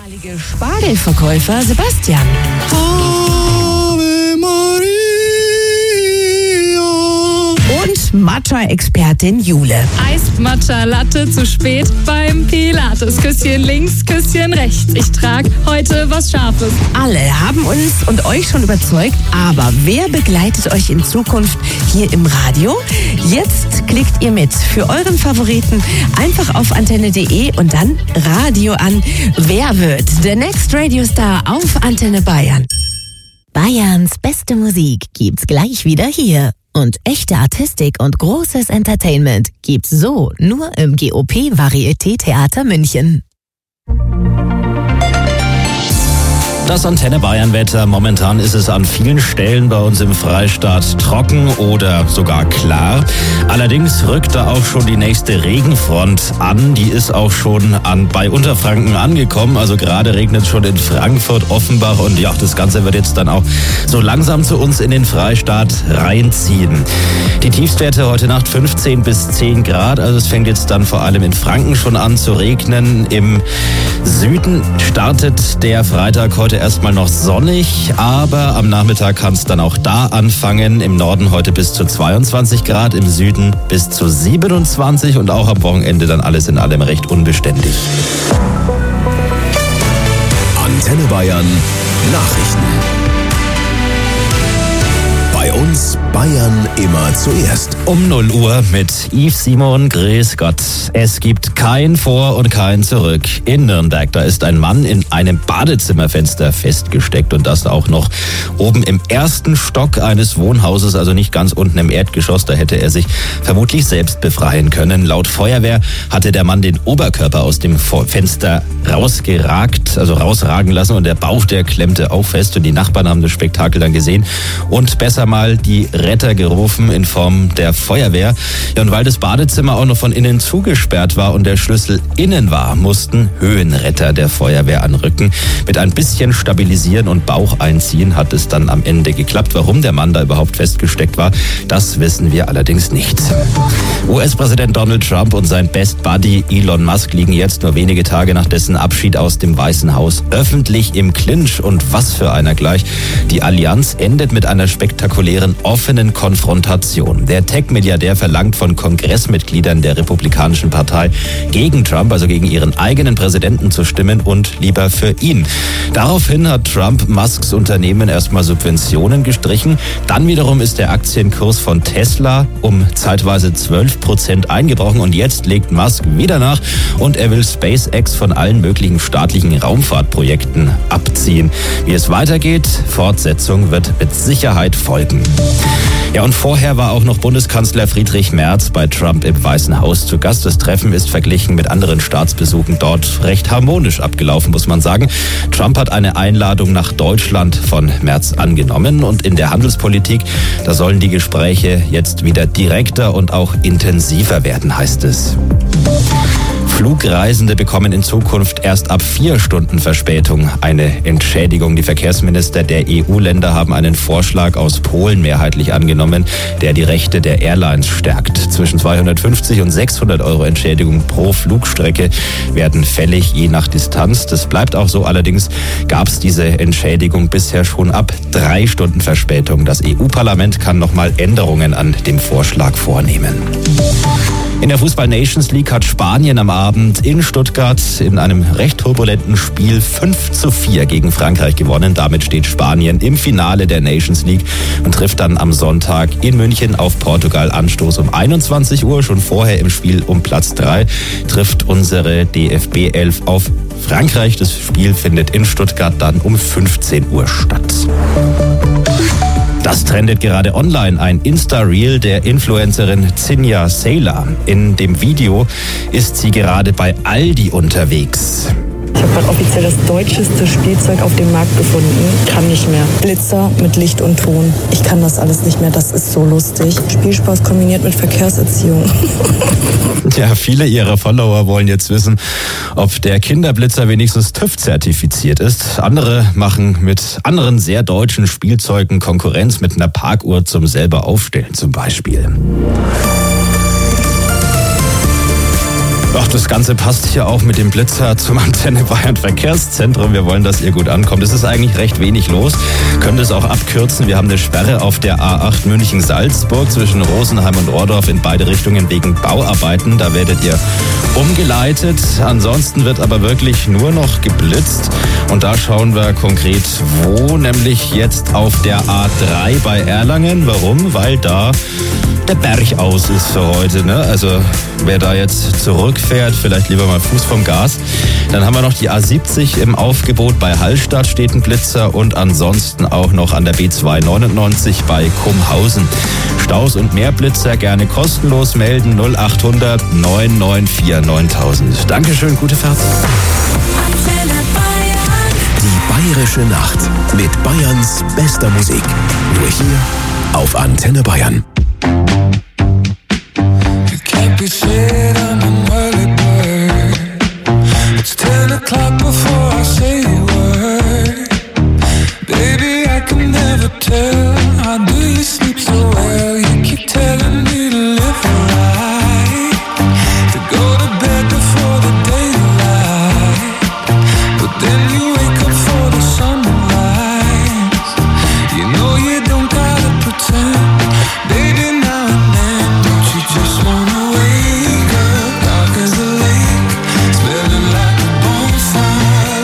ehemalige Spargelverkäufer Sebastian. Ave Maria. Und Matcha-Expertin Jule. Eist Matcha Latte zu spät beim Pilates. Küsschen links, Küsschen rechts. Ich trage heute was Scharfes. Alle haben uns und euch schon überzeugt, aber wer begleitet euch in Zukunft hier im Radio? Jetzt klickt ihr mit für euren Favoriten einfach auf antenne.de und dann Radio an. Wer wird der Next Radio Star auf Antenne Bayern? Bayerns beste Musik gibt's gleich wieder hier. Und echte Artistik und großes Entertainment gibt's so nur im GOP Varieté Theater München. Das Antenne Bayern Wetter. Momentan ist es an vielen Stellen bei uns im Freistaat trocken oder sogar klar. Allerdings rückt da auch schon die nächste Regenfront an. Die ist auch schon bei Unterfranken angekommen. Also gerade regnet es schon in Frankfurt, Offenbach und ja, das Ganze wird jetzt dann auch so langsam zu uns in den Freistaat reinziehen. Die Tiefstwerte heute Nacht 15 bis 10 Grad. Also es fängt jetzt dann vor allem in Franken schon an zu regnen. Im Süden startet der Freitag heute erstmal noch sonnig, aber am Nachmittag kann es dann auch da anfangen. Im Norden heute bis zu 22 Grad, im Süden bis zu 27 und auch am Wochenende dann alles in allem recht unbeständig. Antenne Bayern Nachrichten. Bei uns Bayern immer zuerst. Um 0 Uhr mit Yves Simon, grüß Gott. Es gibt kein Vor und kein Zurück. In Nürnberg, da ist ein Mann in einem Badezimmerfenster festgesteckt und das auch noch oben im ersten Stock eines Wohnhauses, also nicht ganz unten im Erdgeschoss. Da hätte er sich vermutlich selbst befreien können. Laut Feuerwehr hatte der Mann den Oberkörper aus dem Fenster rausragen lassen und der Bauch, der klemmte auch fest und die Nachbarn haben das Spektakel dann gesehen und besser mal die Retter gerufen in Form der Feuerwehr. Ja, und weil das Badezimmer auch noch von innen zugesperrt war und der Schlüssel innen war, mussten Höhenretter der Feuerwehr anrücken. Mit ein bisschen Stabilisieren und Bauch einziehen hat es dann am Ende geklappt. Warum der Mann da überhaupt festgesteckt war, das wissen wir allerdings nicht. US-Präsident Donald Trump und sein Best Buddy Elon Musk liegen jetzt nur wenige Tage nach dessen Abschied aus dem Weißen Haus öffentlich im Clinch. Und was für einer gleich. Die Allianz endet mit einer spektakulären offenen Konfrontation. Der Tech-Milliardär verlangt von Kongressmitgliedern der Republikanischen Partei gegen Trump, also gegen ihren eigenen Präsidenten zu stimmen und lieber für ihn. Daraufhin hat Trump Musks Unternehmen erstmal Subventionen gestrichen. Dann wiederum ist der Aktienkurs von Tesla um zeitweise 12% eingebrochen und jetzt legt Musk wieder nach und er will SpaceX von allen möglichen staatlichen Raumfahrtprojekten abziehen. Wie es weitergeht, Fortsetzung wird mit Sicherheit folgen. Ja, und vorher war auch noch Bundeskanzler Friedrich Merz bei Trump im Weißen Haus zu Gast. Das Treffen ist verglichen mit anderen Staatsbesuchen dort recht harmonisch abgelaufen, muss man sagen. Trump hat eine Einladung nach Deutschland von Merz angenommen und in der Handelspolitik, da sollen die Gespräche jetzt wieder direkter und auch intensiver werden, heißt es. Flugreisende bekommen in Zukunft erst ab 4 Stunden Verspätung eine Entschädigung. Die Verkehrsminister der EU-Länder haben einen Vorschlag aus Polen mehrheitlich angenommen, der die Rechte der Airlines stärkt. Zwischen 250 und 600 Euro Entschädigung pro Flugstrecke werden fällig, je nach Distanz. Das bleibt auch so. Allerdings gab es diese Entschädigung bisher schon ab 3 Stunden Verspätung. Das EU-Parlament kann nochmal Änderungen an dem Vorschlag vornehmen. In der Fußball-Nations League hat Spanien am Abend in Stuttgart in einem recht turbulenten Spiel 5:4 gegen Frankreich gewonnen. Damit steht Spanien im Finale der Nations League und trifft dann am Sonntag in München auf Portugal. Anstoß um 21 Uhr. Schon vorher im Spiel um Platz 3 trifft unsere DFB 11 auf Frankreich. Das Spiel findet in Stuttgart dann um 15 Uhr statt. Das trendet gerade online. Ein Insta-Reel der Influencerin Zinja Sailor. In dem Video ist sie gerade bei Aldi unterwegs. Ich habe gerade offiziell das deutscheste Spielzeug auf dem Markt gefunden. Kann nicht mehr. Glitzer mit Licht und Ton. Ich kann das alles nicht mehr. Das ist so lustig. Spielspaß kombiniert mit Verkehrserziehung. Ja, viele ihrer Follower wollen jetzt wissen, ob der Kinderblitzer wenigstens TÜV-zertifiziert ist. Andere machen mit anderen sehr deutschen Spielzeugen Konkurrenz mit einer Parkuhr zum selber aufstellen zum Beispiel. Ach, das Ganze passt hier auch mit dem Blitzer zum Antenne Bayern Verkehrszentrum. Wir wollen, dass ihr gut ankommt. Es ist eigentlich recht wenig los. Könnt es auch abkürzen. Wir haben eine Sperre auf der A8 München-Salzburg zwischen Rosenheim und Ohrdorf in beide Richtungen wegen Bauarbeiten. Da werdet ihr umgeleitet. Ansonsten wird aber wirklich nur noch geblitzt. Und da schauen wir konkret wo, nämlich jetzt auf der A3 bei Erlangen. Warum? Weil da der Berg aus ist für heute, ne? Also wer da jetzt zurückfährt, vielleicht lieber mal Fuß vom Gas. Dann haben wir noch die A70 im Aufgebot bei Hallstatt, steht ein Blitzer, und ansonsten auch noch an der B299 bei Kumhausen. Staus und mehr Blitzer gerne kostenlos melden, 0800 994 9000. Dankeschön, gute Fahrt. Die Bayerische Nacht mit Bayerns bester Musik. Nur hier auf Antenne Bayern. We said I'm an early bird. It's 10 o'clock before I say a word. Baby, I can never tell. How do you sleep so well? You keep telling me to live right, to go to bed before the daylight. But then you wake up for the sunrise. You know you don't gotta pretend. Baby, now and then, don't you just wanna wake up dark as a lake, smelling like a bonfire?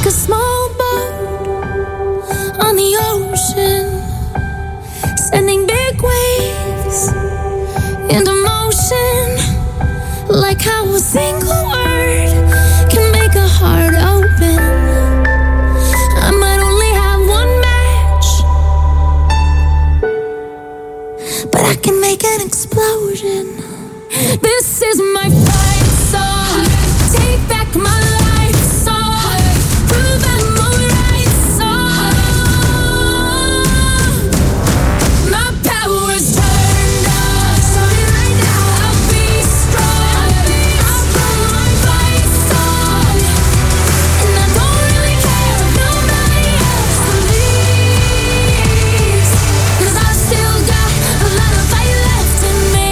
like a small boat on the ocean, sending big waves into motion, like how a single word can make a heart open. I might only have one match, but I can make an explosion. This is my fight song. Take back my life song. Prove I'm alright song. My power's turned on. Starting right now. I'll be strong. I'll blow my fight song. And I don't really care if nobody else believes, 'cause I've still got a lot of fight left in me.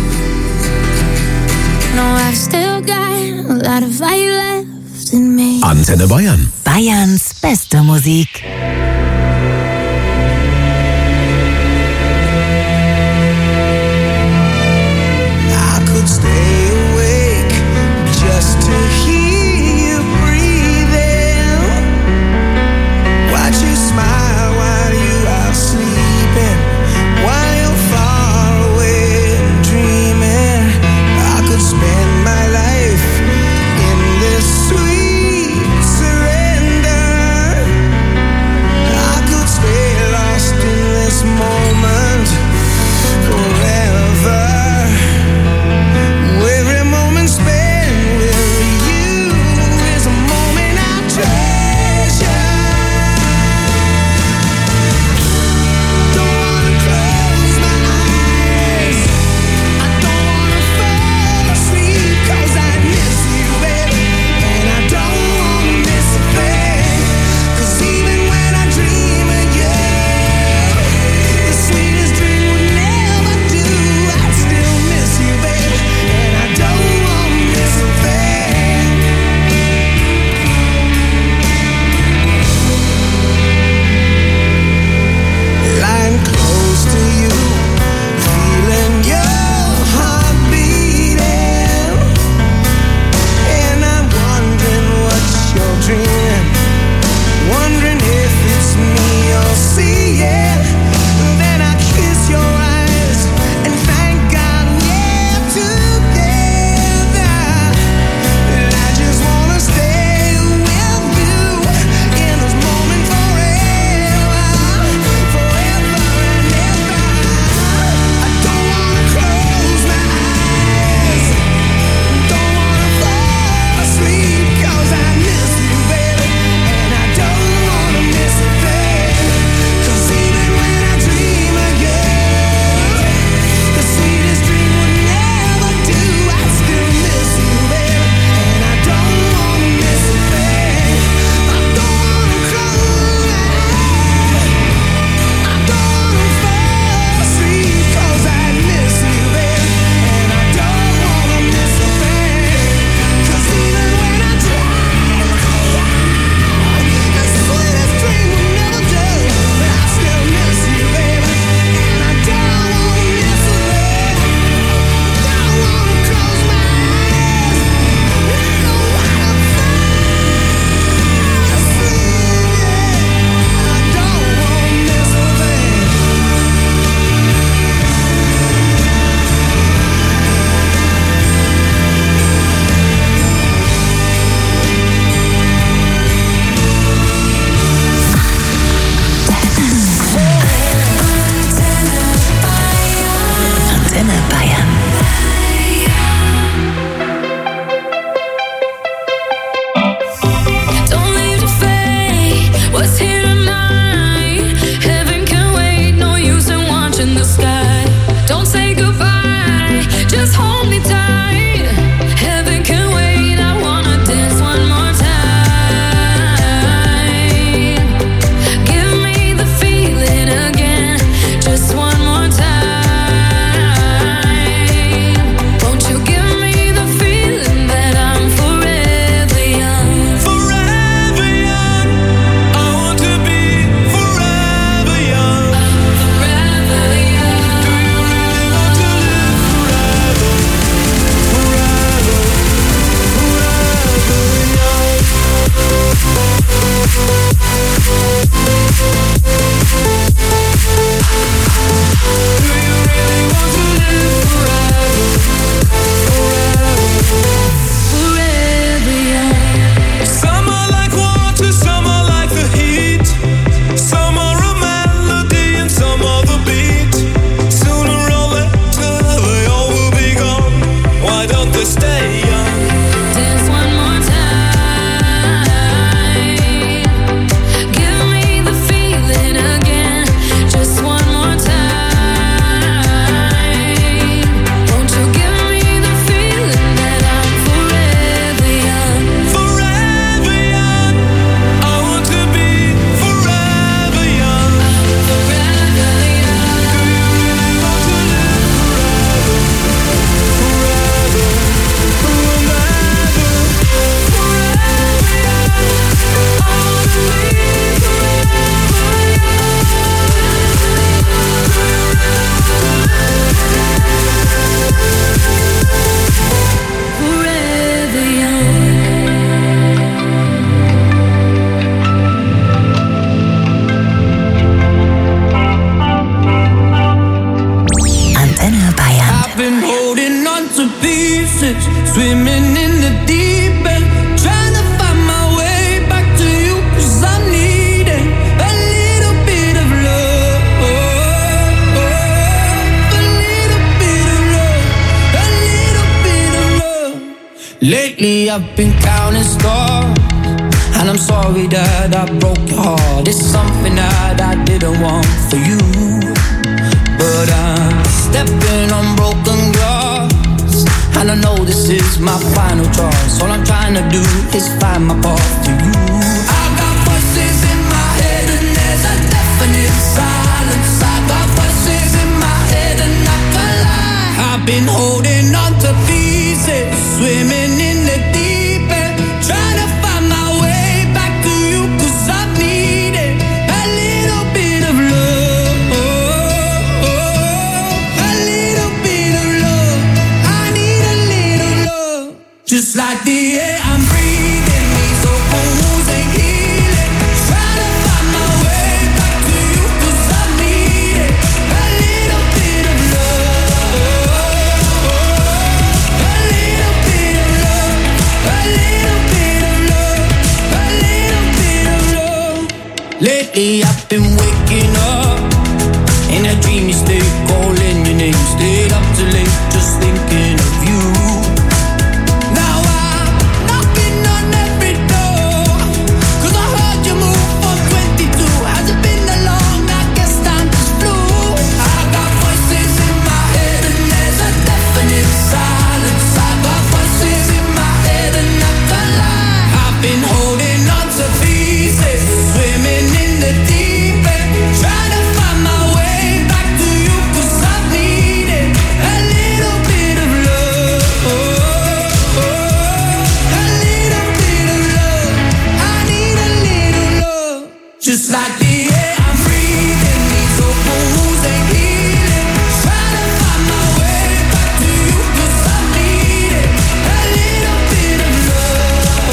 No, I've still got a lot of fight left in me. Antenne Bayern. Bayerns beste Musik. I could stay awake just to hear you breathing. Watch you smile while you are sleeping, while you're far away and dreaming. I could spend my life in this sweet surrender. I could stay lost in this moment forever. With I've been counting stars, and I'm sorry that I broke your heart. It's something that I didn't want for you, but I'm stepping on broken glass, and I know this is my final choice. All I'm trying to do is find my path to you. I got voices in my head and there's a definite silence. I got voices in my head and I can't lie. I've been holding on to pieces, swimming in the deep end, trying to find my way back to you, 'cause I needed a little bit of love, a little bit of love. I need a little love, just like the air I'm breathing. These open wounds ain't healing, trying to find my way back to you, 'cause I needed a little bit of love, a little bit of love, a little bit of love, a little bit of love. Lately I've been waking up in a dreamy state, calling your name, stayed up too late just thinking of you. Now I'm knocking on every door, 'cause I heard you move from 22. Has it been that long? I guess time just flew. I got voices in my head and there's a definite silence. I got voices in my head and I can't lie. I've been holding on to pieces, swimming in the deep end, trying to find my way back to you, 'cause I needed a little bit of love, a little bit of love. I need a little love, just like the air I'm breathing. These open wounds ain't healing, trying to find my way back to you, 'cause I needed a little bit of love,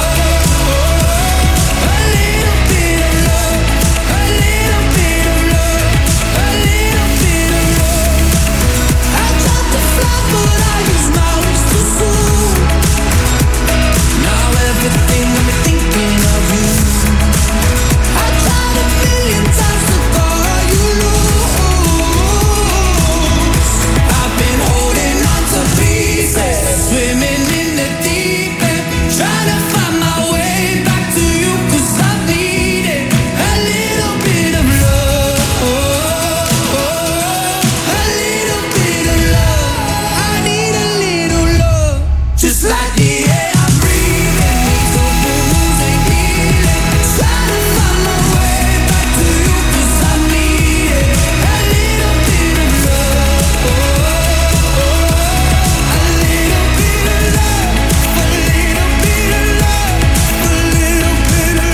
a little bit of love, a little bit of love, a little bit of love. I tried to fly but I used my wings too soon. Now everything got me thinking of you. I tried a million times to call you loose. I've been holding on to pieces, swimming in the deep end, trying to find my way back to you, 'cause I needed a little bit of love, a little bit of love. I need a little love, just like the air I'm breathing. These open wounds ain't healing, trying to find my way back to you, 'cause I needed a little bit of love, a little bit of love, a little bit of love, a little bit of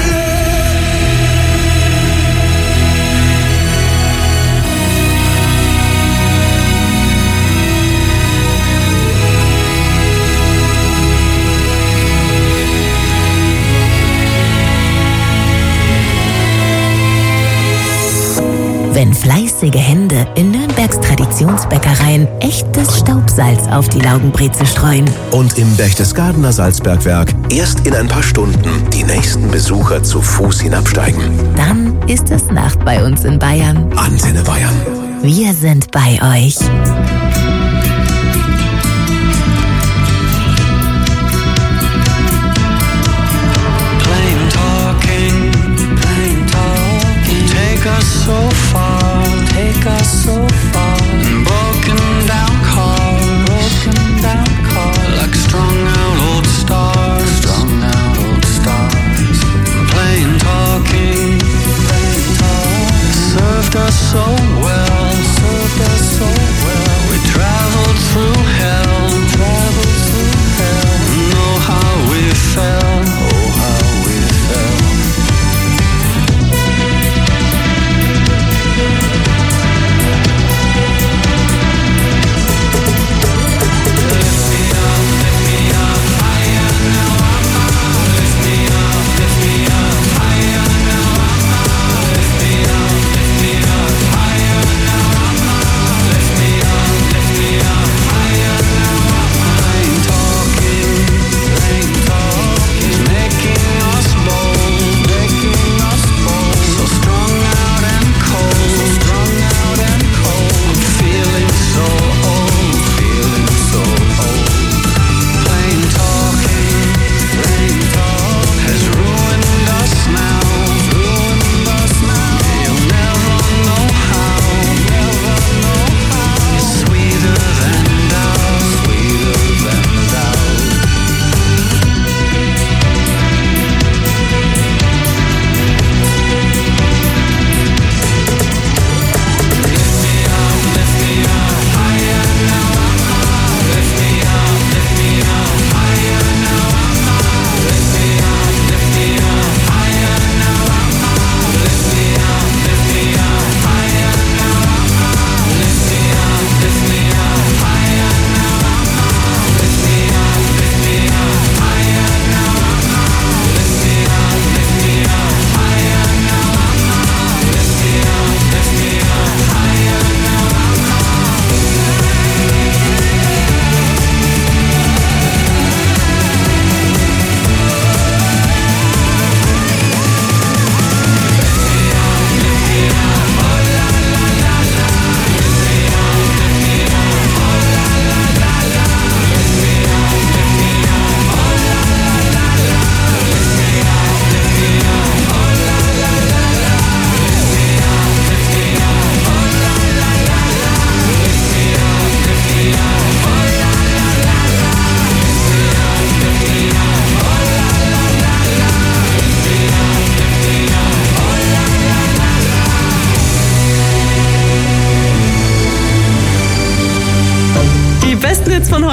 Wenn fleißige Hände in Nürnbergs Traditionsbäckereien echtes Staubsalz auf die Laugenbreze streuen. Und im Berchtesgadener Salzbergwerk erst in ein paar Stunden die nächsten Besucher zu Fuß hinabsteigen. Dann ist es Nacht bei uns in Bayern. Antenne Bayern. Wir sind bei euch. Plain talking, take us so far, broken down cars, like strung out old stars, plain talking, served us so well, we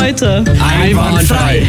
heute? Einwandfrei.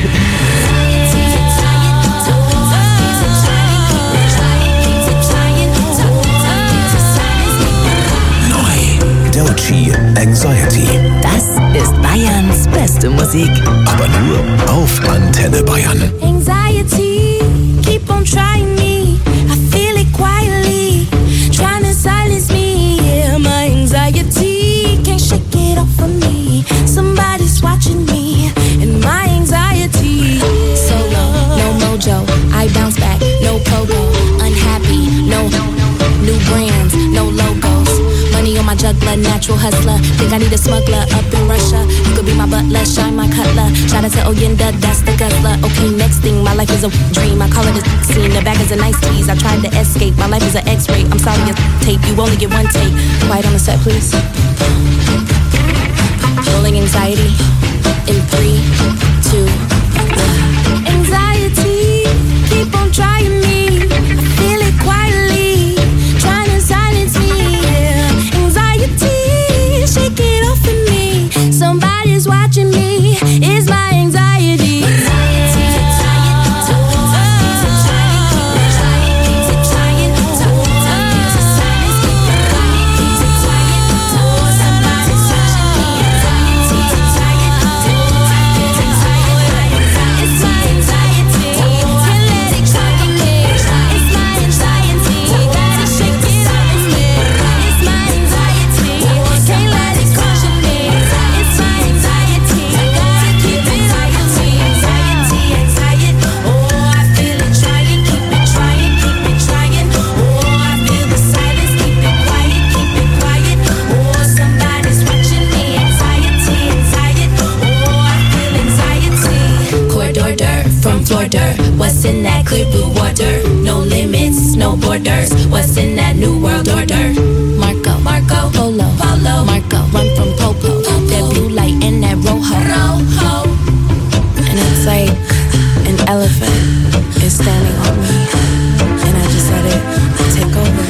Doechii, Anxiety. Das ist Bayerns beste Musik. Aber nur auf Antenne Bayern. Anxiety, keep on trying me. I feel it quietly, trying to silence me. Yeah, my anxiety can't shake it off from me. Somebody's watching me, and my anxiety. Solo, no mojo, I bounce back, no pogo. Unhappy, no new brands, no logos. Money on my juggler, natural hustler. Think I need a smuggler up in Russia. You could be my butler, shine my cutler. Shout out to Oyenda, that's the guzzler. Okay, next thing, my life is a dream. I call it a scene, the bag is a nice tease. I tried to escape, my life is an x-ray. I'm sorry, your tape, you only get one take. Quiet on the set, please. Rolling anxiety in 3, 2, 1. Anxiety, keep on trying me. I feel it quietly, trying to silence me. Yeah. Anxiety, shake it off of me. Somebody's watching me. It's my anxiety. What's in that clear blue water? No limits, no borders. What's in that new world order? Marco, Marco, Polo, Polo, Marco, run from Popo. That blue light and that rojo, rojo. And it's like an elephant is standing on me, and I just let it take over.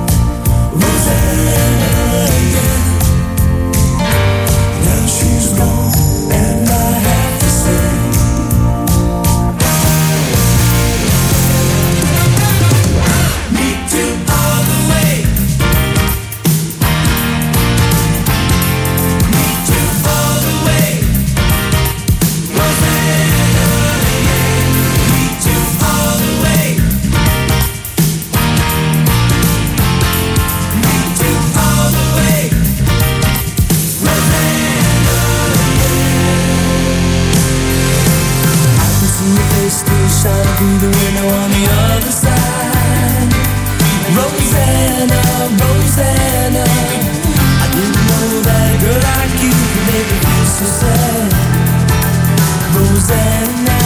She's gone. through the window on the other side. Rosanna, Rosanna, I didn't know that a girl like you could make me feel so sad. Rosanna.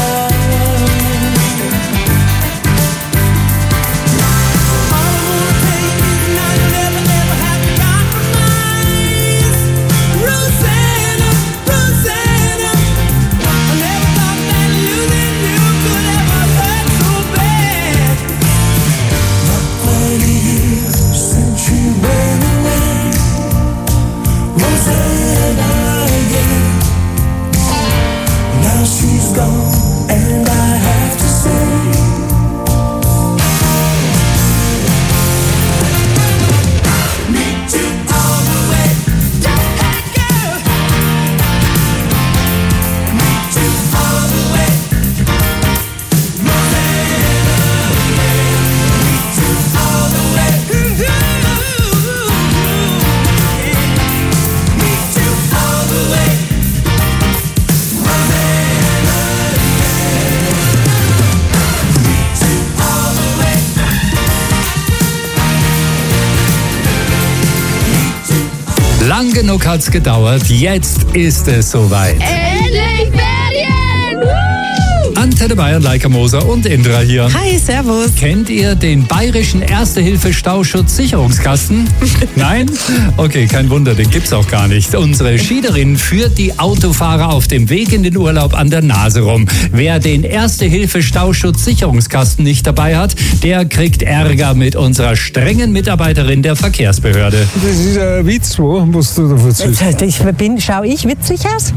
Lang genug hat's gedauert, jetzt ist es soweit. Endlich Ferien! Woo! Antenne Bayern, Leica Moser und Indra hier. Hi, servus. Kennt ihr den bayerischen Erste-Hilfe-Stauschutz-Sicherungskasten? Nein? Okay, kein Wunder, den gibt's auch gar nicht. Unsere Schiederin führt die Autofahrer auf dem Weg in den Urlaub an der Nase rum. Wer den Erste-Hilfe-Stauschutz-Sicherungskasten nicht dabei hat, der kriegt Ärger mit unserer strengen Mitarbeiterin der Verkehrsbehörde. Das ist ein Witz, was du da erzählst. Schau ich witzig aus?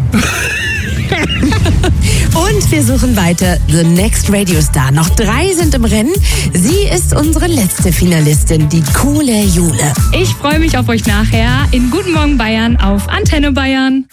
Und wir suchen weiter The Next Radio Star. Noch 3 sind im Rennen. Sie ist unsere letzte Finalistin, die coole Jule. Ich freue mich auf euch nachher in Guten Morgen Bayern auf Antenne Bayern.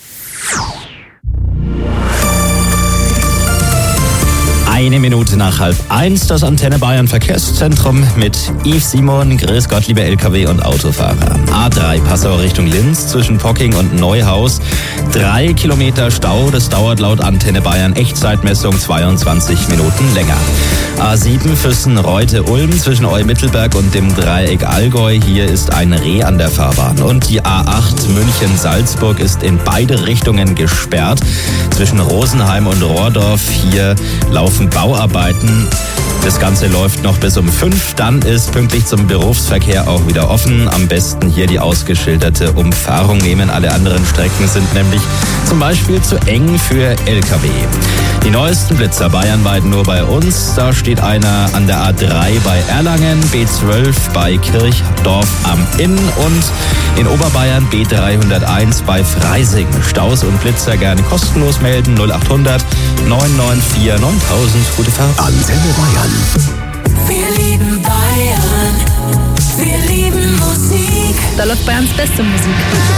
Eine Minute nach 12:30, das Antenne Bayern Verkehrszentrum mit Yves Simon. Grüß Gott, liebe LKW- und Autofahrer. A3 Passau Richtung Linz zwischen Pocking und Neuhaus. 3 Kilometer Stau, das dauert laut Antenne Bayern Echtzeitmessung 22 Minuten länger. A7 Füssen-Reute-Ulm zwischen Eumittelberg und dem Dreieck Allgäu. Hier ist ein Reh an der Fahrbahn. Und die A8 München-Salzburg ist in beide Richtungen gesperrt. Zwischen Rosenheim und Rohrdorf. Hier laufen Bauarbeiten. Das Ganze läuft noch bis um 5. Dann ist pünktlich zum Berufsverkehr auch wieder offen. Am besten hier die ausgeschilderte Umfahrung nehmen. Alle anderen Strecken sind nämlich zum Beispiel zu eng für LKW. Die neuesten Blitzer bayernweit nur bei uns. Da steht einer an der A3 bei Erlangen, B12 bei Kirchdorf am Inn und in Oberbayern B301 bei Freising. Staus und Blitzer gerne kostenlos melden. 0800 994 9000. Gute Fahrt. Antenne Bayern. Wir lieben Bayern, wir lieben Musik. Da läuft Bayerns beste Musik.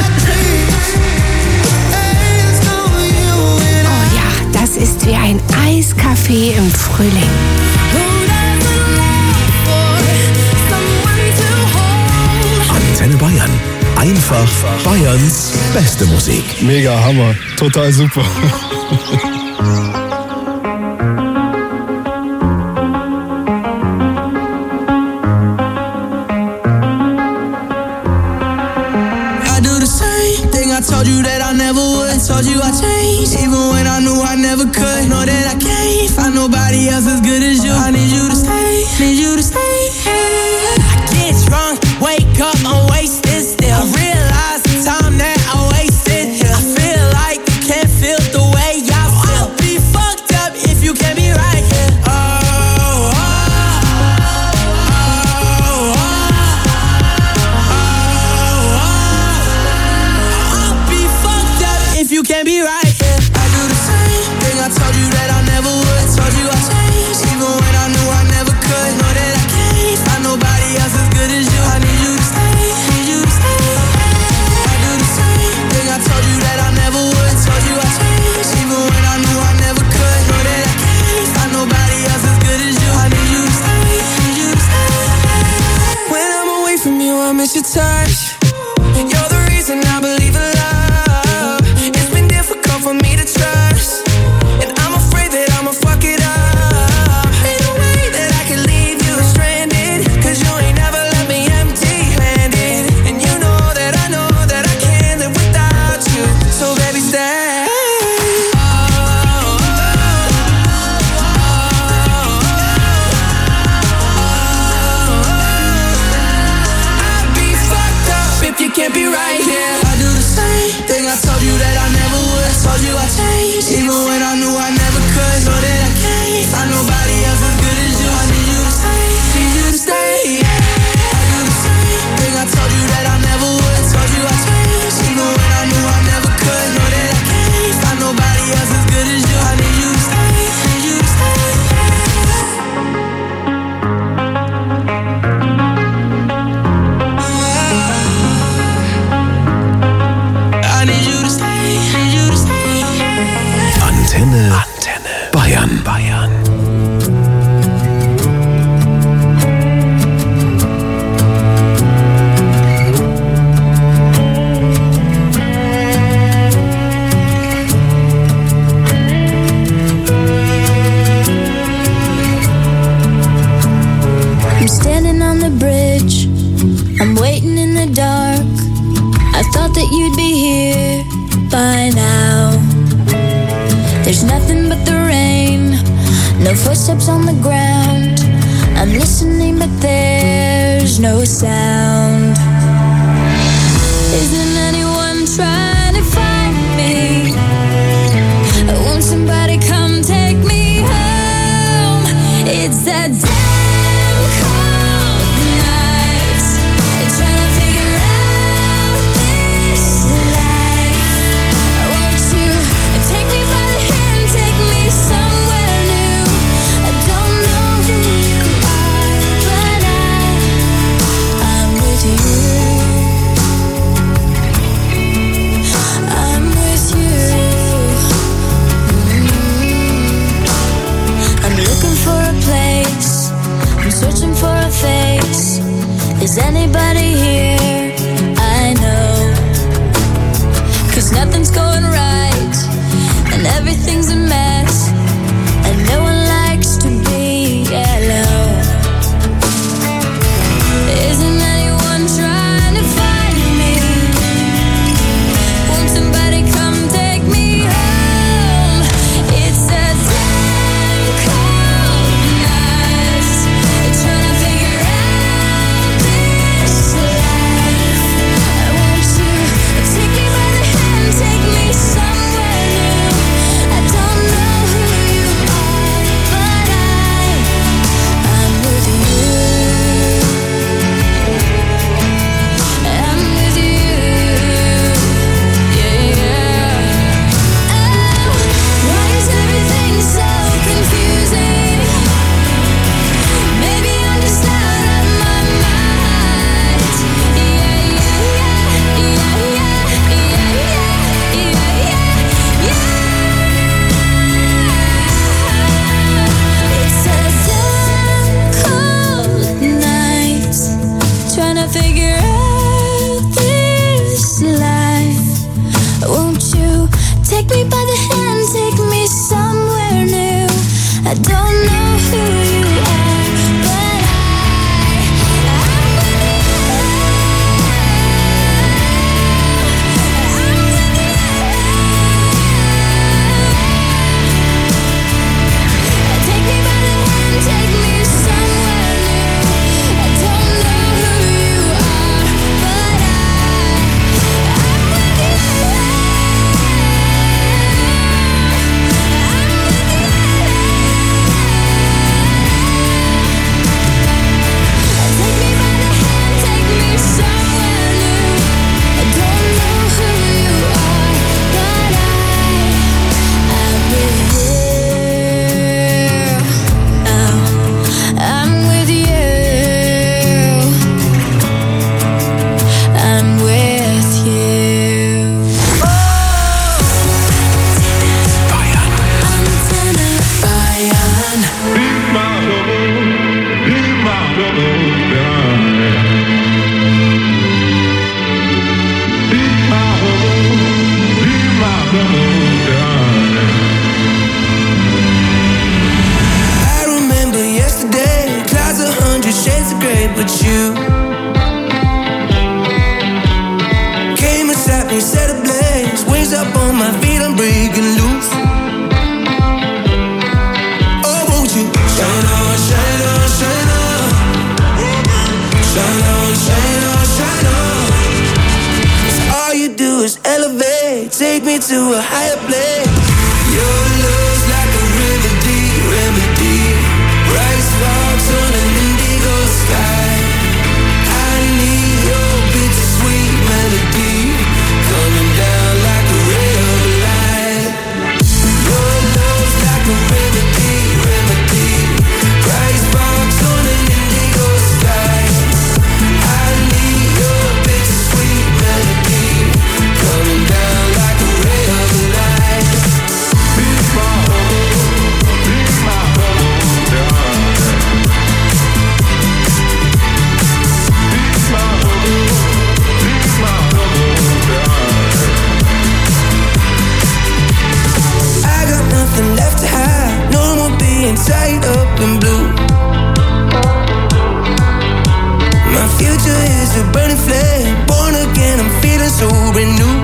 Oh ja, das ist wie ein Eiskaffee im Frühling. Antenne Bayern. Einfach Bayerns beste Musik. Mega Hammer, total super. I told you that I never would. I told you I changed, even when I knew I never could. Know that I can't find nobody else as good as you. I need you to stay, need you to stay. I get drunk, wake up, I'm wasted still. I realize the time that I wasted here. I feel like you can't feel the way I feel. I'll be fucked up if you can't be right here. You can't be right, yeah. I do the same thing. I told you that I never would. Told you I changed, even when I knew I never could. Know that I can't find nobody else as good as you. I need you to stay, need you to stay. I do the same thing. I told you that I never would. Told you I changed, even when I knew I never could. Know that I can't find nobody else as good as you. I need you to stay, need you to stay. When I'm away from you, I miss your touch. You're the reason I believe in love. For Told you I changed, even when I knew I never could. Know that I can't find nobody else as good as you. I need you to stay, need you to stay. I do the same thing I told you that I never would. Told you I changed, even when I knew I never could. Know that I can't find nobody else as good as you. I need you to stay, need you to stay. Antenne Bayern. I'm standing on the bridge, I'm waiting in the dark. I thought that you'd be here by now. There's nothing but the rain, no footsteps on the ground. I'm listening but there's no sound. Isn't anyone trying to find me? Won't somebody come take me home? It's that damn cold night, trying to figure out this life. Won't you take me by the hand, take me somewhere new? I don't know who you are, but I'm with you. I'm with you. I'm looking for a place, I'm searching for a face. Is anybody here? I know, 'cause nothing's going right and everything's a mess, and no one likes to be alone. Isn't anyone trying to find me? Won't somebody come take me home? It's a damn cold night, trying to figure out this life. Won't you take me by the hand, take me somewhere new? I don't know who you are, but I'm with you. I'm with you. Yeah. Oh, why is everything so confusing? Maybe I'm just out of my mind. It's a damn cold night, trying to figure out this life. Won't you take me by the hand, take me somewhere new? I don't know who you are, but take me by the hand, take me somewhere new. I don't know who you are, but I'm with you. to a higher place. Your love's like a remedy, remedy. Bright sparks on an indigo sky. I need your bittersweet melody coming down like a ray of light. Your love's like a remedy, remedy. Bright sparks on an indigo sky. I need your bittersweet melody coming down like a ray of light. Be my home, be my home, darling. Be my home, darling. I got nothing left to hide, no more being tied up in blue. My future is a burning flame, born again, I'm feeling so renewed.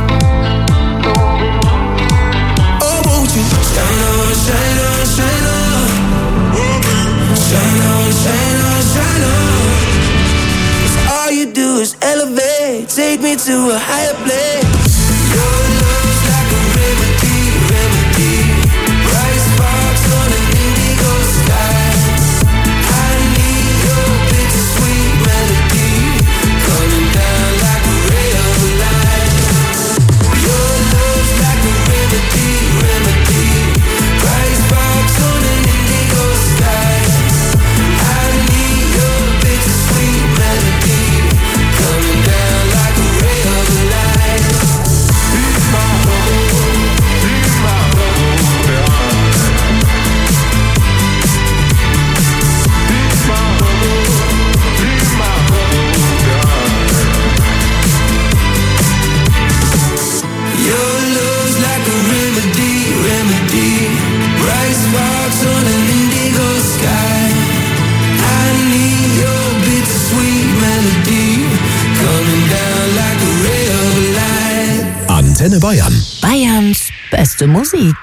Oh, won't you shine on, shine on, shine on. Shine on, shine on, shine on. 'Cause all you do is elevate, take me to a higher place. Your love's like a remedy, remedy. Bright sparks on an indigo sky. I need your bittersweet melody coming down like a ray of light. Your love's like a remedy, remedy. Bright sparks on an indigo sky. I need your bittersweet melody coming down like a ray of light. Be my home, be my home, darling. Be my home, darling. Your love's like a remedy, remedy. Bright sparks on an indigo sky. I need your bittersweet melody coming down like a ray of light. Antenne Bayern. Bayerns beste Musik.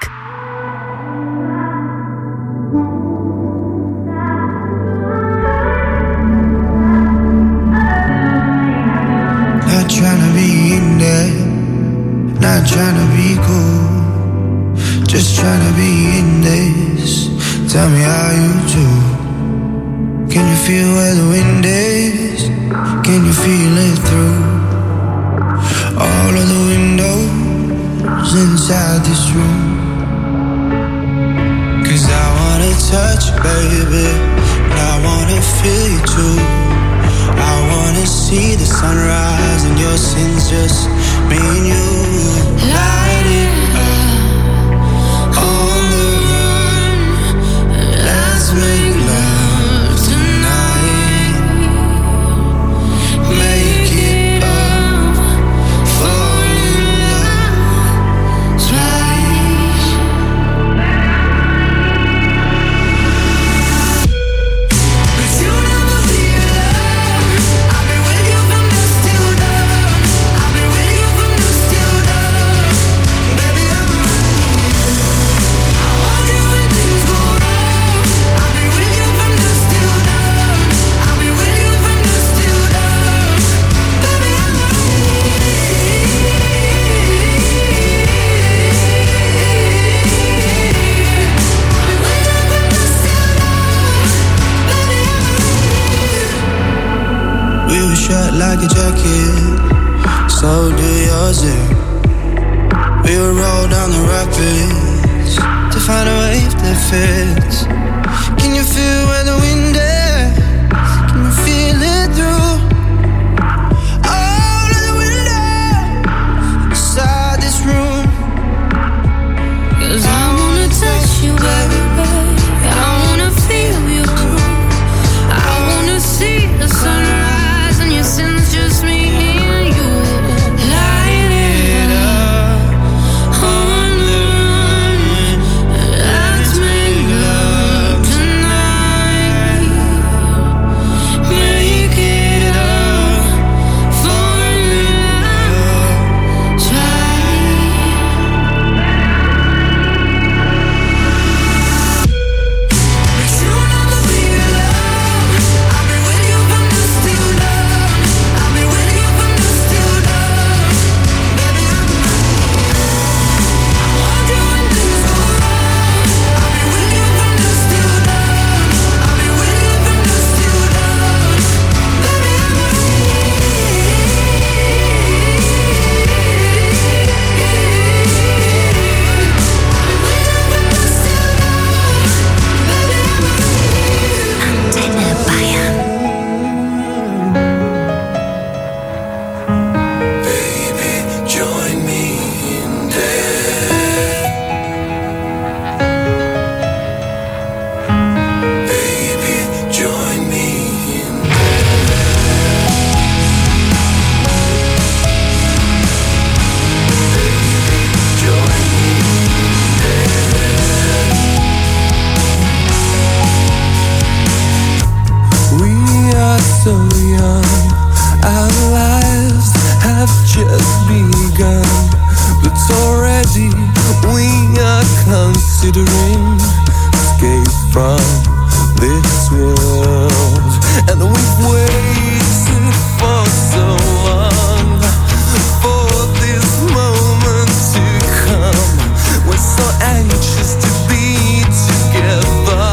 Not trying to be in there, not trying to be cool, just trying to be in this. Tell me how you do. Can you feel where the wind is? Can you feel it through all of the windows inside this room? 'Cause I wanna touch you, baby, and I wanna feel you too. I wanna see the sunrise and your sins, just me and you. Light it up on the run. Let's make love tonight. Make it up, fall in love twice. But you never be alone. I've been with you from dusk till dawn. I've been with you from dusk till dawn. Baby, I'm I want you when things go wrong. I've been with you from dusk till dawn. I've been with you from dusk till dawn. Baby, I'm we were shut like a jacket, so do yours. We would roll down the rapids to find a wave that fits. Can you feel where the wind is? Can you feel it through all of the windows inside this room? 'Cause I wanna touch you, baby. I wanna feel you. I wanna see the sunrise and your sins, just me and you. Light it up on the run. Let's make love tonight. considering escape from this world. And we've waited for so long for this moment to come. We're so anxious to be together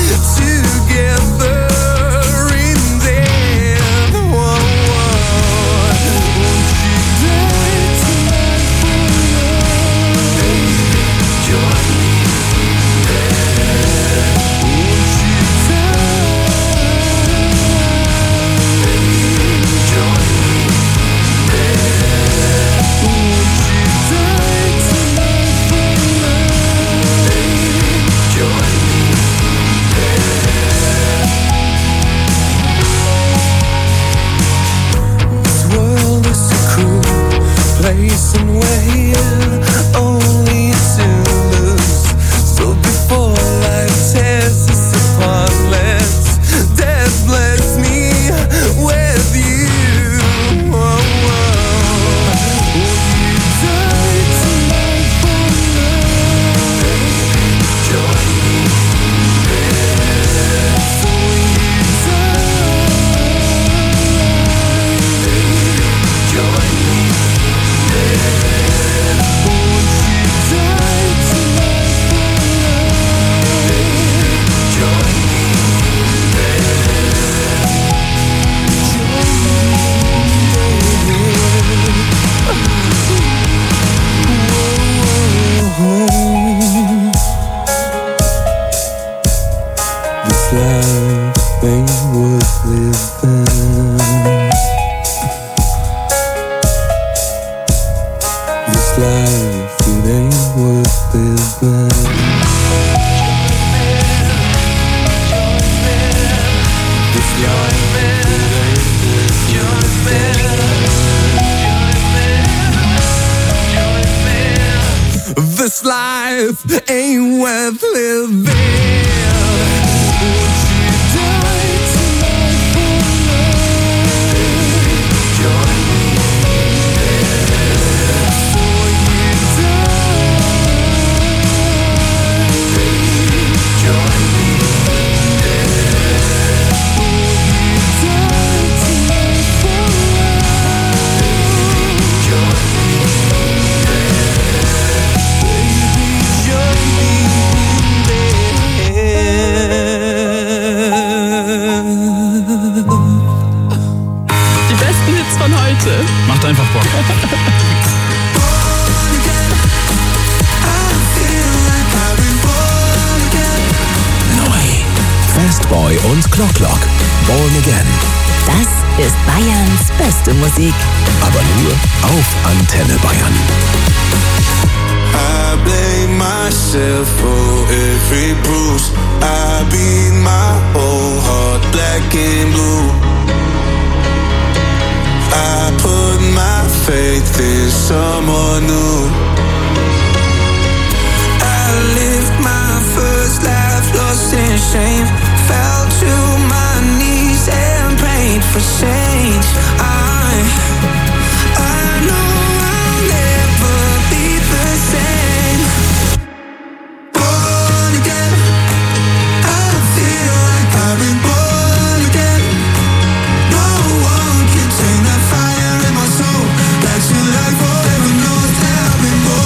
in death. Whoa, whoa. Won't you die tonight for love? Baby, join me there. Won't you die? Baby, join me there. Won't you die tonight for love? Baby, join me there. This world is a cruel place and we're here only to lose. So before life tears us apart, let death bless me with you. Whoa, whoa. Will you die tonight for love? Baby, join me there. So will you die? Baby, join me there. Won't you die tonight for love? Baby, join me there. Join me there. This life ain't worth living. This life, it ain't worth living. This life, it ain't worth living. This life ain't worth living. Won't you die tonight for love? Baby, join me there. So will you die? Baby, join me there. Will you die tonight for love? Baby, join me there. Baby, join me Die besten Hits von heute. Macht einfach Bock. Neu. Fastboy und Clock Clock. Born Again. Das ist Bayerns beste Musik. Aber nur auf Antenne Bayern. I blame myself for every bruise. I beat my whole heart black and blue. I put my faith in someone new. I lived my first life lost in shame. Fell to my knees and prayed for change. I know I'll never be the same. Born again, I feel like I've been born again. No one can tame that fire in my soul. Back to life forever knows that I've been born.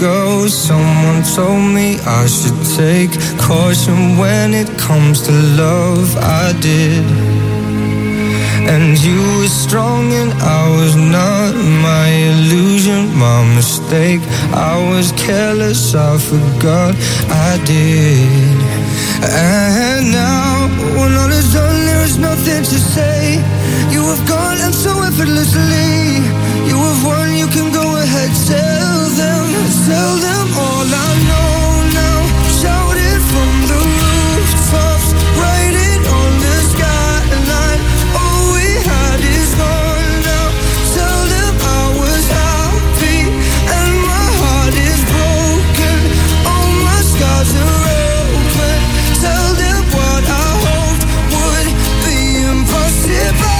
ago, someone told me I should take caution when it comes to love. I did. And you were strong and I was not. My illusion, my mistake. I was careless, I forgot I did. And now, when all is done, there is nothing to say. You have gone and so effortlessly. You have won, you can go ahead, tell them all I know now. Shout it from the rooftops, write it on the skyline. All we had is gone now. Tell them I was happy and my heart is broken. All my scars are open. Tell them what I hoped would be impossible.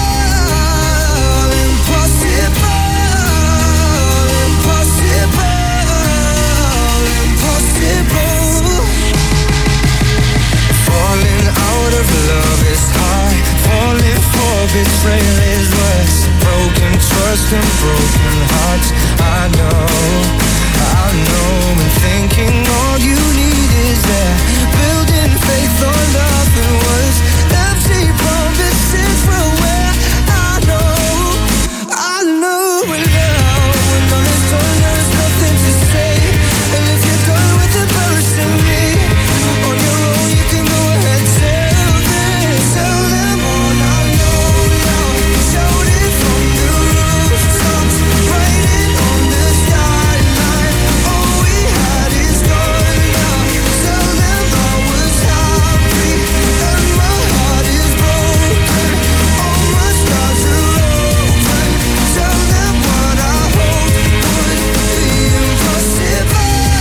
Falling out of love is hard. Falling for betrayal is worse. Broken trust and broken hearts. I know. And thinking all you need is there. Building faith on nothing was empty promises for where I know. And now when all is done, there's nothing to say. And if you're done with embarrassing me on your own, you can go ahead, tell them all I know now. Shout it from the rooftops, write it on the skyline. All we had is gone now. Tell them I was happy and my heart is broken. All my scars are open. Tell them what I hope would be impossible.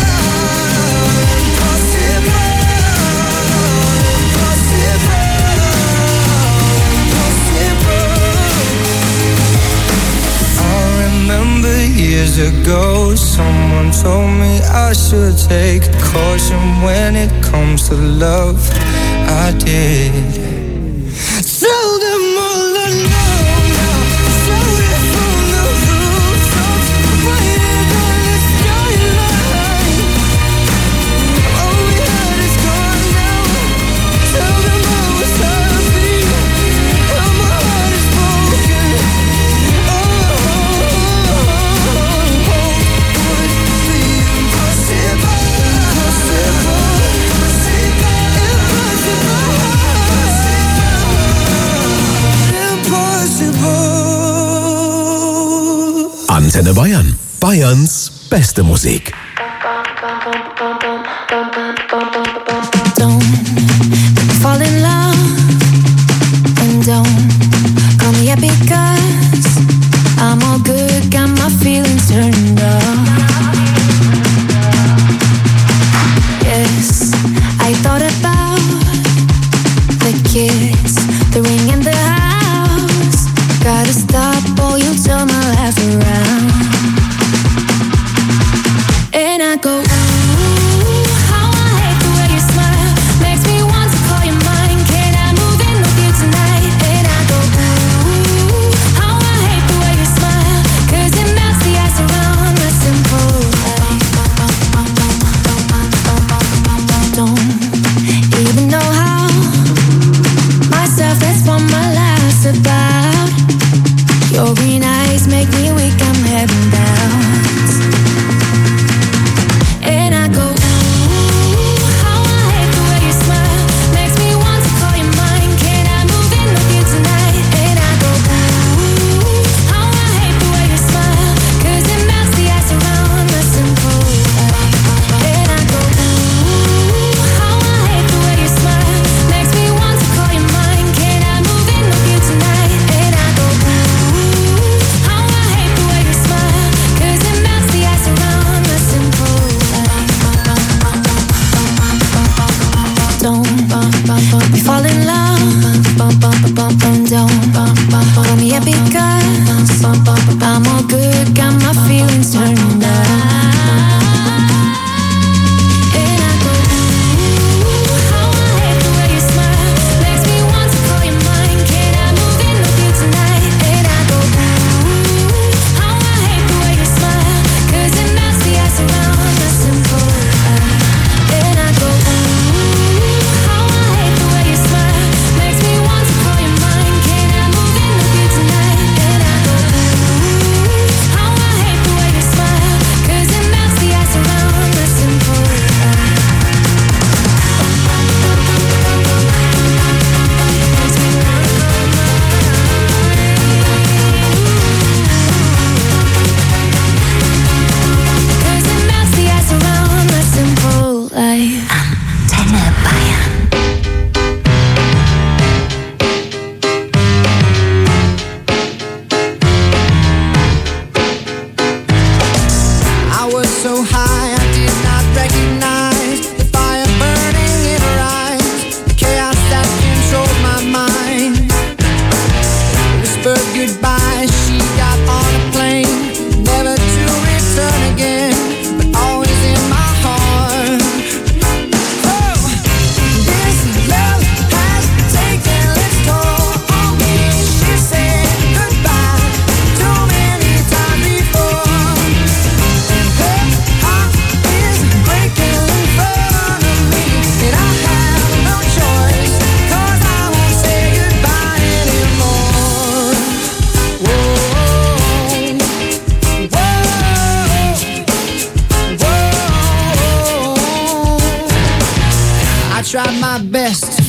I remember years ago, someone told me I should take caution when it comes to love. I did. Tell them all I know now. Shout it from the rooftops, write it on the skyline. All we had is gone now. Tell them I was happy and my heart is broken. Antenne Bayern. Bayerns beste Musik. Don't fall in love and don't call me up because I'm all good, got my feelings turned up. Yes, I thought about the kiss, the ring in the house. Gotta stop or you'll turn my life around. And I go, ooh, how I hate the way you smile. Makes me want to call you mine. Can I move in with you tonight? And I go, ooh, how I hate the way you smile. 'Cause it melts the ice around my simple life. Don't even know how. Myself, that's what my life's about. Your green eyes make me weak, I'm heaven bound. And I go, ooh, how I hate the way you smile. Makes me want to call you mine. Can I move in with you tonight? And I go, ooh, how I hate the way you smile. 'Cause it melts the ice around my simple life. And I go, ooh, how I hate the way you smile. Makes me want to call you mine. Can I move in with you tonight? And I go, ooh, how I hate the way you smile. 'Cause it melts the ice around my simple life. Don't we fall in love. Don't call me up because I'm all good, got my feelings turned up. And I go, ooh, how I hate the way you smile. Makes me want to call you mine. Can I move in with you tonight? And I go, ooh, how I hate the way you smile. 'Cause it melts the ice around my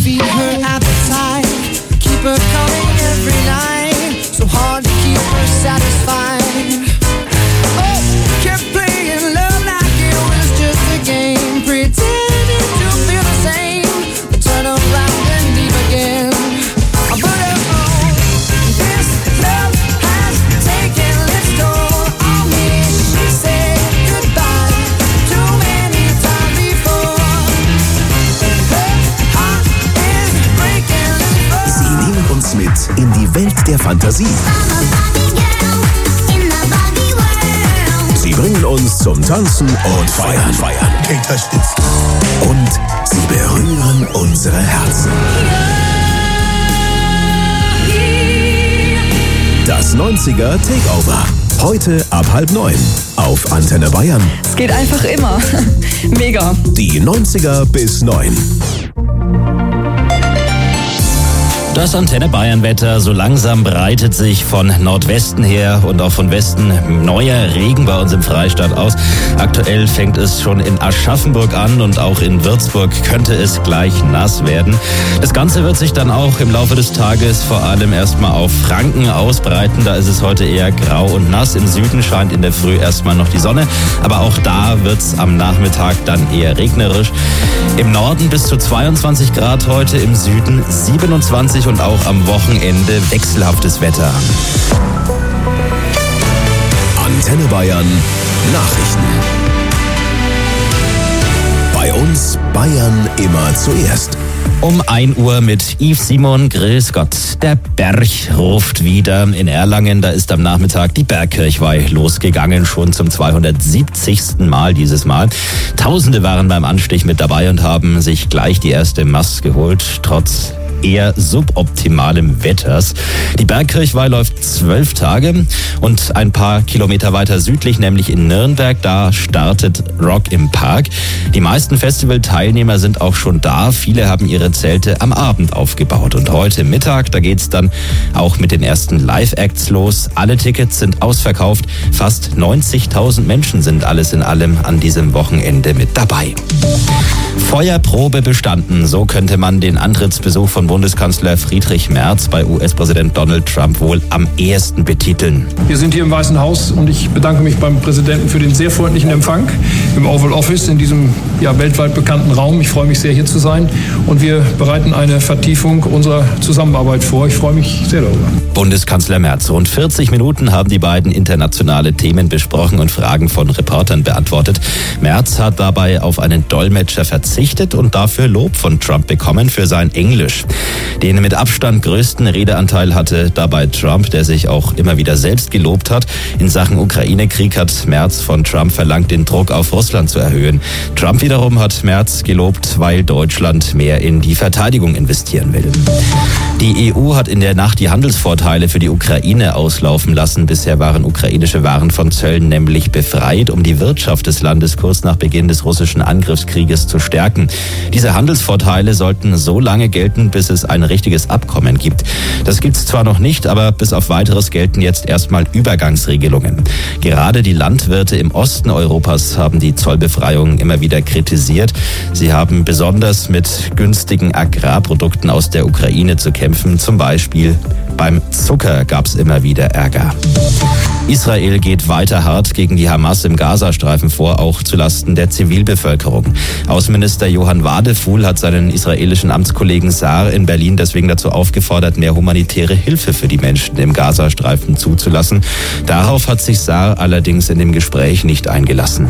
feed her appetite, keep her coming every night, so hard to keep her satisfied. Oh, kept playing love like it was just a game, pretending to feel the same, turn around and leave again. But this love has taken its toll on me. She said goodbye too many times before. Her heart is breaking. Sie nehmen uns mit in die Welt der Fantasie. Sie bringen uns zum Tanzen und Feiern. Und sie berühren unsere Herzen. Das 90er Takeover. Heute ab 8:30 auf Antenne Bayern. Es geht einfach immer. Mega. Die 90er bis 9. Das Antenne Bayern Wetter, so langsam breitet sich von Nordwesten her und auch von Westen neuer Regen bei uns im Freistaat aus. Aktuell fängt es schon in Aschaffenburg an und auch in Würzburg könnte es gleich nass werden. Das Ganze wird sich dann auch im Laufe des Tages vor allem erstmal auf Franken ausbreiten. Da ist es heute eher grau und nass. Im Süden scheint in der Früh erstmal noch die Sonne, aber auch da wird es am Nachmittag dann eher regnerisch. Im Norden bis zu 22 Grad heute, im Süden 27 und auch am Wochenende wechselhaftes Wetter. Antenne Bayern Nachrichten. Bei uns Bayern immer zuerst. Um 1 Uhr mit Yves Simon, grüß Gott. Der Berg ruft wieder in Erlangen. Da ist am Nachmittag die Bergkirchweih losgegangen, schon zum 270. Mal dieses Mal. Tausende waren beim Anstich mit dabei und haben sich gleich die erste Mast geholt, trotz eher suboptimalem Wetters. Die Bergkirchweih läuft 12 Tage und ein paar Kilometer weiter südlich, nämlich in Nürnberg, da startet Rock im Park. Die meisten Festivalteilnehmer sind auch schon da. Viele haben ihre Zelte am Abend aufgebaut. Und heute Mittag, da geht's dann auch mit den ersten Live-Acts los. Alle Tickets sind ausverkauft. Fast 90.000 Menschen sind alles in allem an diesem Wochenende mit dabei. Feuerprobe bestanden. So könnte man den Antrittsbesuch von Bundeskanzler Friedrich Merz bei US-Präsident Donald Trump wohl am ehesten betiteln. Wir sind hier im Weißen Haus und ich bedanke mich beim Präsidenten für den sehr freundlichen Empfang im Oval Office in diesem weltweit bekannten Raum. Ich freue mich sehr, hier zu sein und wir bereiten eine Vertiefung unserer Zusammenarbeit vor. Ich freue mich sehr darüber. Bundeskanzler Merz. Rund 40 Minuten haben die beiden internationale Themen besprochen und Fragen von Reportern beantwortet. Merz hat dabei auf einen Dolmetscher verzichtet und dafür Lob von Trump bekommen für sein Englisch. Den mit Abstand größten Redeanteil hatte dabei Trump, der sich auch immer wieder selbst gelobt hat. In Sachen Ukraine-Krieg hat Merz von Trump verlangt, den Druck auf Russland zu erhöhen. Trump wiederum hat Merz gelobt, weil Deutschland mehr in die Verteidigung investieren will. Die EU hat in der Nacht die Handelsvorteile für die Ukraine auslaufen lassen. Bisher waren ukrainische Waren von Zöllen nämlich befreit, um die Wirtschaft des Landes kurz nach Beginn des russischen Angriffskrieges zu stärken. Diese Handelsvorteile sollten so lange gelten, bis es ein richtiges Abkommen gibt. Das gibt es zwar noch nicht, aber bis auf Weiteres gelten jetzt erstmal Übergangsregelungen. Gerade die Landwirte im Osten Europas haben die Zollbefreiung immer wieder kritisiert. Sie haben besonders mit günstigen Agrarprodukten aus der Ukraine zu kämpfen. Zum Beispiel beim Zucker gab es immer wieder Ärger. Israel geht weiter hart gegen die Hamas im Gazastreifen vor, auch zulasten der Zivilbevölkerung. Außenminister Johann Wadefuhl hat seinen israelischen Amtskollegen Saar in Berlin deswegen dazu aufgefordert, mehr humanitäre Hilfe für die Menschen im Gazastreifen zuzulassen. Darauf hat sich Saar allerdings in dem Gespräch nicht eingelassen.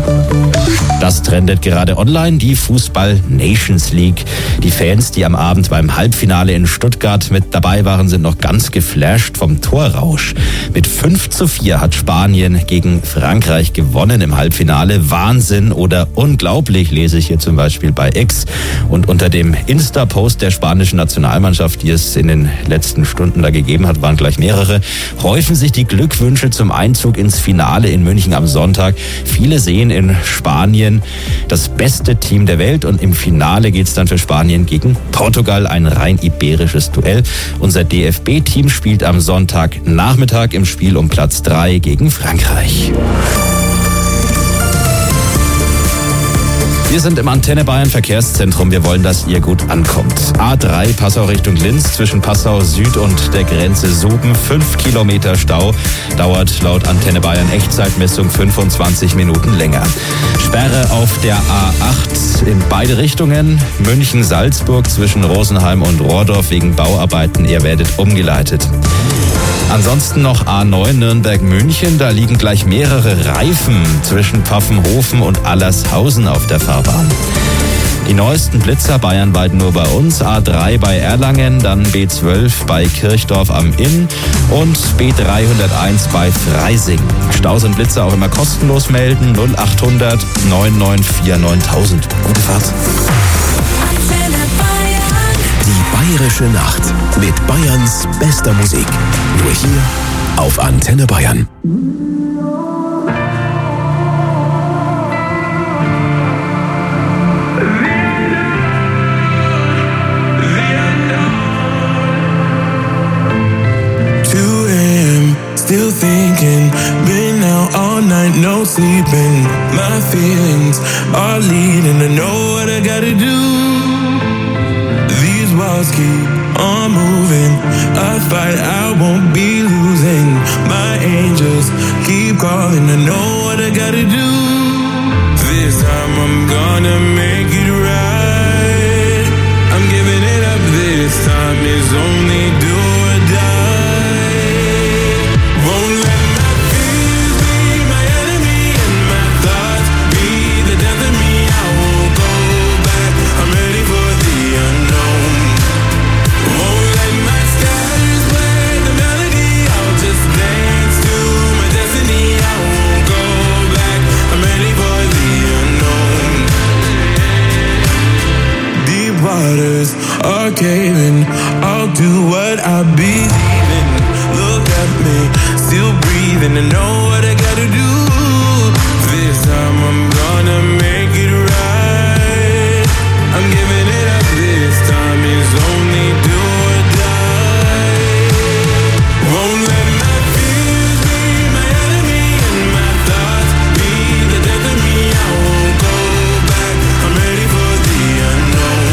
Das trendet gerade online, die Fußball-Nations League. Die Fans, die am Abend beim Halbfinale in Stuttgart mit dabei waren, sind noch ganz geflasht vom Torrausch. Mit 5:4 hat Spanien gegen Frankreich gewonnen im Halbfinale. Wahnsinn oder unglaublich, lese ich hier zum Beispiel bei X. Und unter dem Insta-Post der spanischen Nationalmannschaft, die es in den letzten Stunden da gegeben hat, waren gleich mehrere, häufen sich die Glückwünsche zum Einzug ins Finale in München am Sonntag. Viele sehen in Spanien das beste Team der Welt und im Finale geht es dann für Spanien gegen Portugal, ein rein iberisches Duell. Unser DFB-Team spielt am Sonntagnachmittag im Spiel um Platz 3 gegen Frankreich. Wir sind im Antenne Bayern Verkehrszentrum. Wir wollen, dass ihr gut ankommt. A3 Passau Richtung Linz zwischen Passau Süd und der Grenze Suben. 5 Kilometer Stau. Dauert laut Antenne Bayern Echtzeitmessung 25 Minuten länger. Sperre auf der A8 in beide Richtungen. München-Salzburg zwischen Rosenheim und Rohrdorf wegen Bauarbeiten. Ihr werdet umgeleitet. Ansonsten noch A9 Nürnberg-München. Da liegen gleich mehrere Reifen zwischen Pfaffenhofen und Allershausen auf der Fahrbahn. Die neuesten Blitzer bayernweit nur bei uns. A3 bei Erlangen, dann B12 bei Kirchdorf am Inn und B301 bei Freising. Staus und Blitzer auch immer kostenlos melden. 0800 994 9000. Gute Fahrt. Die Bayerische Nacht mit Bayerns bester Musik. Nur hier auf Antenne Bayern. Still thinking, been out all night, no sleeping. My feelings are leading to know what I gotta do. These walls keep on moving. I fight, I won't be losing. My angels keep calling to know what I gotta do. This time I'm gonna make it right. I'm giving it up this time, it's only do or die. Waters are caving. I'll do what I believe in. Look at me, still breathing. I know what I gotta do. This time I'm gonna make it right. I'm giving it up this time. It's only do or die. Won't let my fears be my enemy and my thoughts be the death of me. I won't go back. I'm ready for the unknown.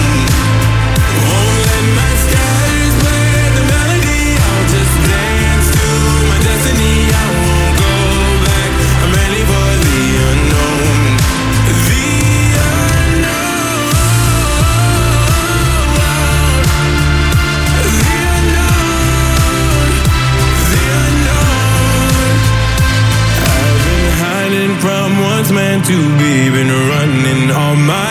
From what's meant to be, been running all my